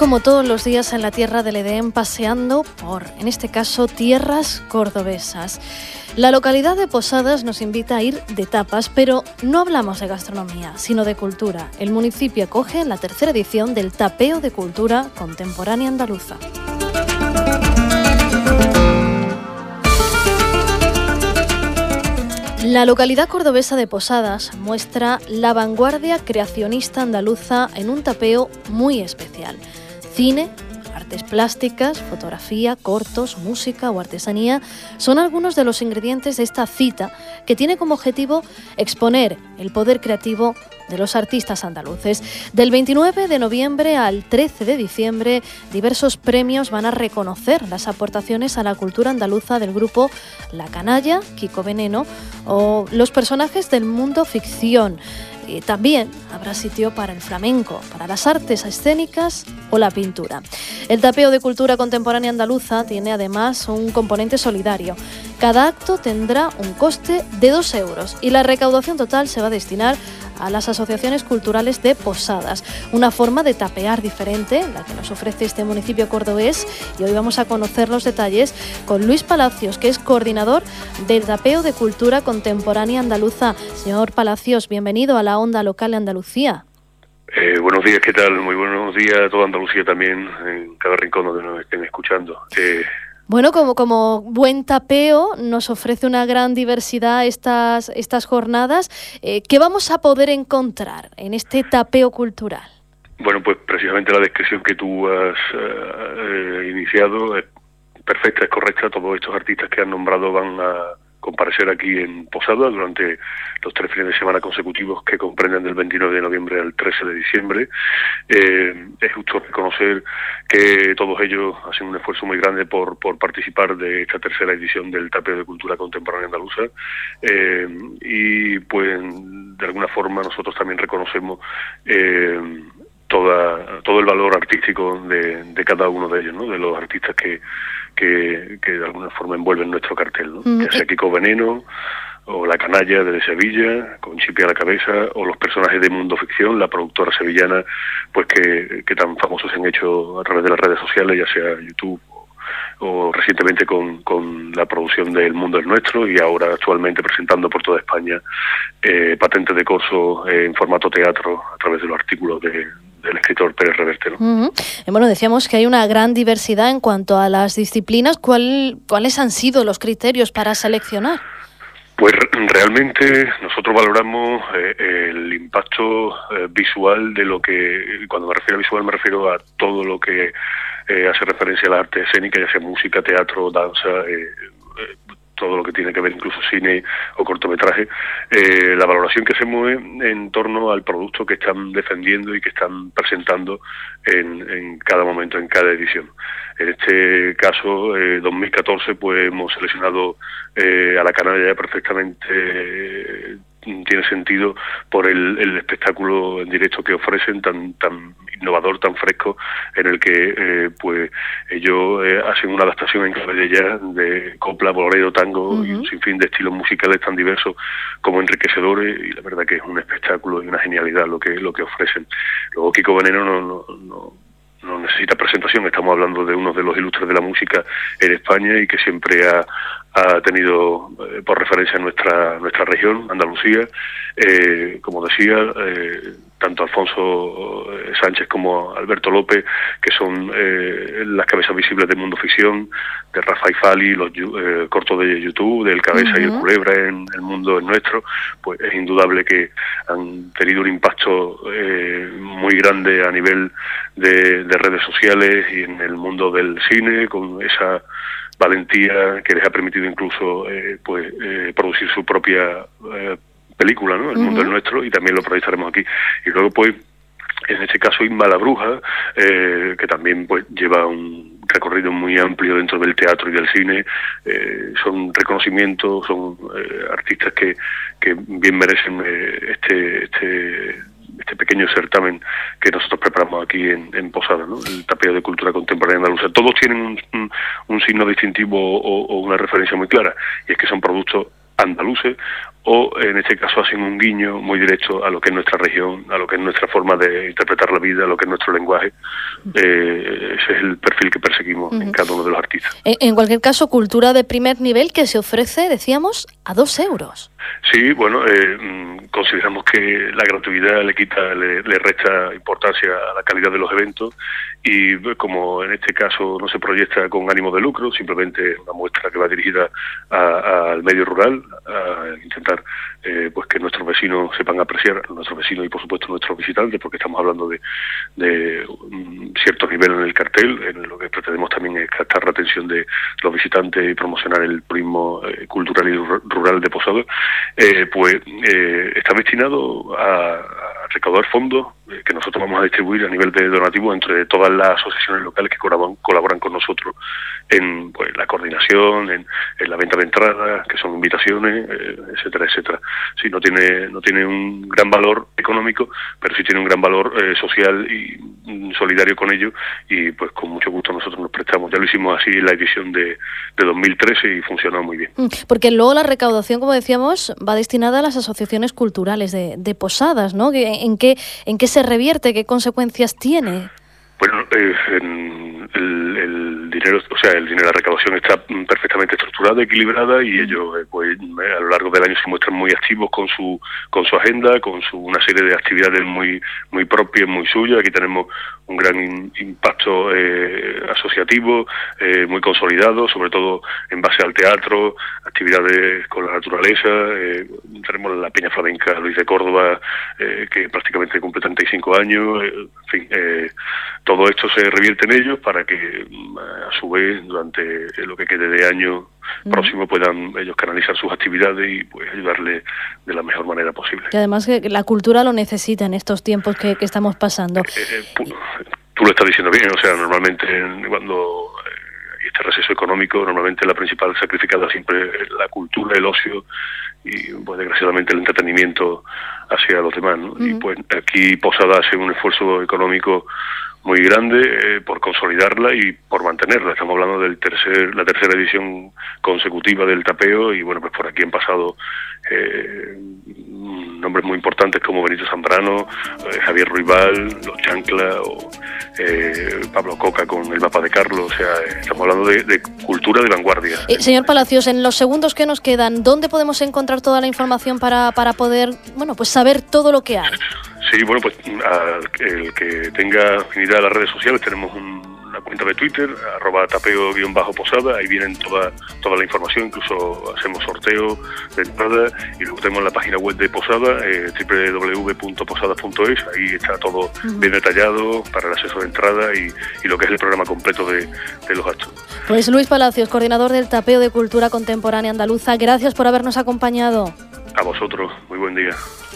como todos los días en la tierra del Edén, paseando por, en este caso, tierras cordobesas. La localidad de Posadas nos invita a ir de tapas, pero no hablamos de gastronomía, sino de cultura. El municipio acoge la tercera edición del Tapeo de Cultura Contemporánea Andaluza. La localidad cordobesa de Posadas muestra la vanguardia creacionista andaluza en un tapeo muy especial. Cine, artes plásticas, fotografía, cortos, música o artesanía son algunos de los ingredientes de esta cita que tiene como objetivo exponer el poder creativo de los artistas andaluces. Del 29 de noviembre al 13 de diciembre, diversos premios van a reconocer las aportaciones a la cultura andaluza del grupo La Canalla, Kiko Veneno, o los personajes del mundo ficción. También habrá sitio para el flamenco, para las artes escénicas o la pintura. El Tapeo de Cultura Contemporánea Andaluza tiene además un componente solidario. Cada acto tendrá un coste de 2 euros y la recaudación total se va a destinar a las asociaciones culturales de Posadas. Una forma de tapear diferente, la que nos ofrece este municipio cordobés, y hoy vamos a conocer los detalles con Luis Palacios, que es coordinador del Tapeo de Cultura Contemporánea Andaluza. Señor Palacios, bienvenido a la Onda Local de Andalucía. Buenos días, ¿qué tal? Muy buenos días a toda Andalucía también, en cada rincón donde nos estén escuchando. Bueno, como buen tapeo nos ofrece una gran diversidad estas jornadas. ¿Qué vamos a poder encontrar en este tapeo cultural? Bueno, pues precisamente la descripción que tú has iniciado es perfecta, es correcta. Todos estos artistas que han nombrado van a comparecer aquí en Posadas durante los 3 fines de semana consecutivos que comprenden del 29 de noviembre al 13 de diciembre. Es justo reconocer que todos ellos hacen un esfuerzo muy grande por participar de esta tercera edición del Tapeo de Cultura Contemporánea Andaluza, y pues de alguna forma nosotros también reconocemos todo el valor artístico de cada uno de ellos, ¿no? De los artistas que de alguna forma envuelven nuestro cartel, ¿no? Ya sea Kiko Veneno, o La Canalla de Sevilla, con Chipi a la cabeza, o los personajes de Mundo Ficción, la productora sevillana, pues que tan famosos se han hecho a través de las redes sociales, ya sea YouTube o recientemente con la producción de El Mundo es Nuestro, y ahora actualmente presentando por toda España Patente de Corso en formato teatro a través de los artículos del escritor Pérez Reverte, ¿no? Bueno, decíamos que hay una gran diversidad en cuanto a las disciplinas. ¿Cuáles han sido los criterios para seleccionar? Pues realmente nosotros valoramos el impacto visual de lo que, cuando me refiero a visual me refiero a todo lo que hace referencia a la arte escénica, ya sea música, teatro, danza, todo lo que tiene que ver incluso cine o cortometraje. La valoración que hacemos es en torno al producto que están defendiendo y que están presentando en cada momento, en cada edición. En este caso, 2014, pues hemos seleccionado a La Canalla. Perfectamente tiene sentido por el espectáculo en directo que ofrecen, tan innovador, tan fresco, en el que pues ellos hacen una adaptación en clave de jazz, de copla, bolero, tango y un sinfín de estilos musicales tan diversos como enriquecedores, y la verdad que es un espectáculo y una genialidad lo que ofrecen. Luego Kiko Veneno no necesita presentación. Estamos hablando de uno de los ilustres de la música en España y que siempre ha tenido por referencia nuestra región, Andalucía. Como decía, tanto Alfonso Sánchez como Alberto López, que son las cabezas visibles del Mundo Ficción, de Rafael Fali, los cortos de YouTube, del Cabeza y el Culebra en El Mundo es Nuestro, pues es indudable que han tenido un impacto muy grande a nivel de redes sociales y en el mundo del cine, con esa valentía que les ha permitido incluso producir su propia película, ¿no? El Mundo es Nuestro, y también lo proyectaremos aquí. Y luego, pues, en este caso, Inma la Bruja, que también pues lleva un recorrido muy amplio dentro del teatro y del cine. Son reconocimientos, son artistas que bien merecen este pequeño certamen que nosotros preparamos aquí en Posada, ¿no? El Tapeo de Cultura Contemporánea Andaluza. Todos tienen un signo distintivo o una referencia muy clara, y es que son productos andaluces o en este caso hacen un guiño muy directo a lo que es nuestra región, a lo que es nuestra forma de interpretar la vida, a lo que es nuestro lenguaje. Ese es el perfil que perseguimos en cada uno de los artistas. En cualquier caso, cultura de primer nivel que se ofrece, decíamos, a 2 euros. Sí, bueno, consideramos que la gratuidad le resta importancia a la calidad de los eventos, y como en este caso no se proyecta con ánimo de lucro, simplemente una muestra que va dirigida al medio rural, a intentar pues que nuestros vecinos sepan apreciar, nuestros vecinos y por supuesto nuestros visitantes, porque estamos hablando de cierto nivel en el cartel. En lo que pretendemos también es captar la atención de los visitantes y promocionar el turismo cultural y rural de Posadas. Está destinado a recaudar fondos que nosotros vamos a distribuir a nivel de donativo entre todas las asociaciones locales que colaboran con nosotros en la coordinación, en la venta de entradas, que son invitaciones, etcétera, etcétera. Sí, no tiene un gran valor económico, pero sí tiene un gran valor social y solidario con ello, y pues con mucho gusto nosotros nos prestamos. Ya lo hicimos así en la edición de 2013 y funcionó muy bien. Porque luego la recaudación, como decíamos, va destinada a las asociaciones culturales de Posadas, ¿no? ¿En qué se revierte? ¿Qué consecuencias tiene? Bueno, el dinero, la recaudación está perfectamente estructurada, equilibrada, y ellos a lo largo del año se muestran muy activos con su agenda, con una serie de actividades muy propias, muy suyas. Aquí tenemos un gran impacto asociativo, muy consolidado, sobre todo en base al teatro, actividades con la naturaleza. Tenemos la Peña Flamenca Luis de Córdoba, que prácticamente cumple 35 años, en fin, todo esto se revierte en ellos para que a su vez durante lo que quede de año próximo puedan ellos canalizar sus actividades y pues ayudarle de la mejor manera posible. Y además que la cultura lo necesita en estos tiempos que estamos pasando. Tú lo estás diciendo bien, normalmente cuando hay este receso económico, normalmente la principal sacrificada siempre es la cultura, el ocio y pues desgraciadamente el entretenimiento hacia los demás, ¿no? Y pues aquí Posada hace un esfuerzo económico muy grande por consolidarla y por mantenerla. Estamos hablando de la tercera edición consecutiva del tapeo, y bueno, pues por aquí han pasado nombres muy importantes como Benito Zambrano, Javier Ruibal, Los Chancla o Pablo Coca con el mapa de Carlos. Estamos hablando de cultura de vanguardia. Señor Palacios, en los segundos que nos quedan, ¿dónde podemos encontrar toda la información para poder pues saber todo lo que hay? Sí, bueno, pues el que tenga afinidad a las redes sociales, tenemos una cuenta de Twitter, @tapeo_posada, ahí vienen toda la información, incluso hacemos sorteo de entrada, y luego tenemos la página web de Posada, www.posadas.es, ahí está todo bien detallado para el acceso de entrada y lo que es el programa completo de los actos. Pues Luis Palacios, coordinador del Tapeo de Cultura Contemporánea Andaluza, gracias por habernos acompañado. A vosotros, muy buen día.